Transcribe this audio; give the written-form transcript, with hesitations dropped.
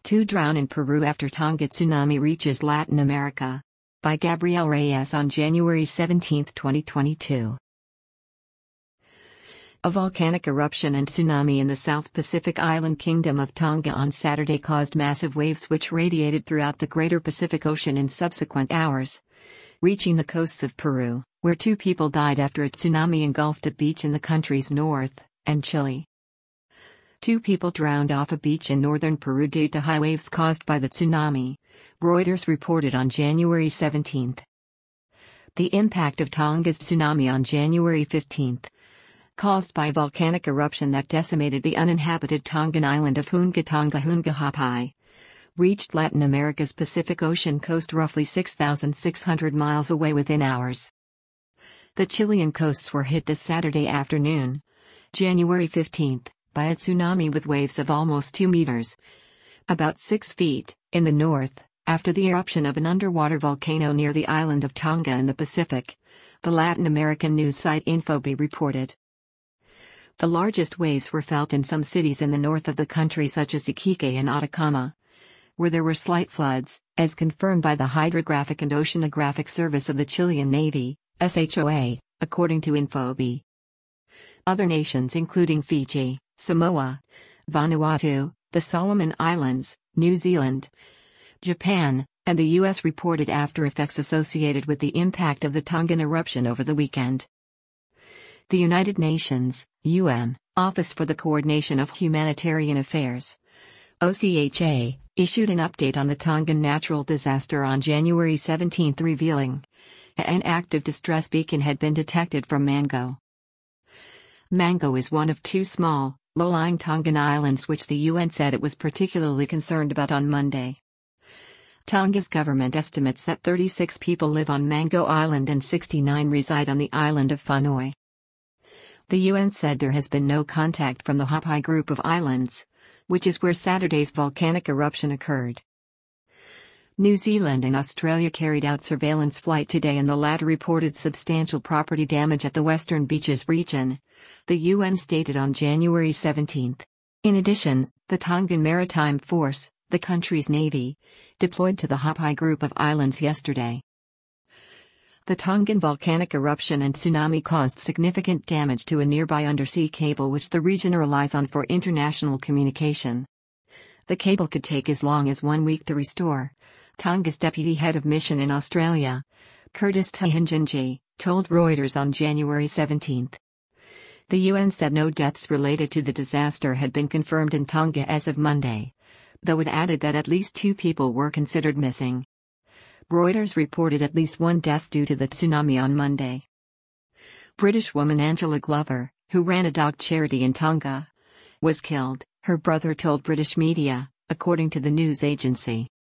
Two drown in Peru after Tonga tsunami reaches Latin America. By Gabriel Reyes on January 17, 2022. A volcanic eruption and tsunami in the South Pacific island kingdom of Tonga on Saturday caused massive waves which radiated throughout the greater Pacific Ocean in subsequent hours, reaching the coasts of Peru, where 2 people died after a tsunami engulfed a beach in the country's north, and Chile. 2 people drowned off a beach in northern Peru due to high waves caused by the tsunami, Reuters reported on January 17. The impact of Tonga's tsunami on January 15, caused by a volcanic eruption that decimated the uninhabited Tongan island of Hunga Hapai, reached Latin America's Pacific Ocean coast roughly 6,600 miles away within hours. The Chilean coasts were hit this Saturday afternoon, January 15, by a tsunami with waves of almost 2 meters, about 6 feet, in the north, after the eruption of an underwater volcano near the island of Tonga in the Pacific, the Latin American news site Infobae reported. The largest waves were felt in some cities in the north of the country such as Iquique and Atacama, where there were slight floods, as confirmed by the Hydrographic and Oceanographic Service of the Chilean Navy, SHOA, according to Infobae. Other nations including Fiji, Samoa, Vanuatu, the Solomon Islands, New Zealand, Japan, and the U.S. reported aftereffects associated with the impact of the Tongan eruption over the weekend. The United Nations, UN, Office for the Coordination of Humanitarian Affairs, OCHA, issued an update on the Tongan natural disaster on January 17, revealing an active distress beacon had been detected from Mango. Mango is one of 2 small, low-lying Tongan islands which the UN said it was particularly concerned about on Monday. Tonga's government estimates that 36 people live on Mango Island and 69 reside on the island of Fanoi. The UN said there has been no contact from the Hapai group of islands, which is where Saturday's volcanic eruption occurred. New Zealand and Australia carried out surveillance flight today and the latter reported substantial property damage at the Western Beaches region, the UN stated on January 17. In addition, the Tongan Maritime Force, the country's navy, deployed to the Hapai group of islands yesterday. The Tongan volcanic eruption and tsunami caused significant damage to a nearby undersea cable which the region relies on for international communication. The cable could take as long as 1 week to restore, Tonga's deputy head of mission in Australia, Curtis Tuhinjinji, told Reuters on January 17. The UN said no deaths related to the disaster had been confirmed in Tonga as of Monday, though it added that at least 2 people were considered missing. Reuters reported at least 1 death due to the tsunami on Monday. British woman Angela Glover, who ran a dog charity in Tonga, was killed, her brother told British media, according to the news agency.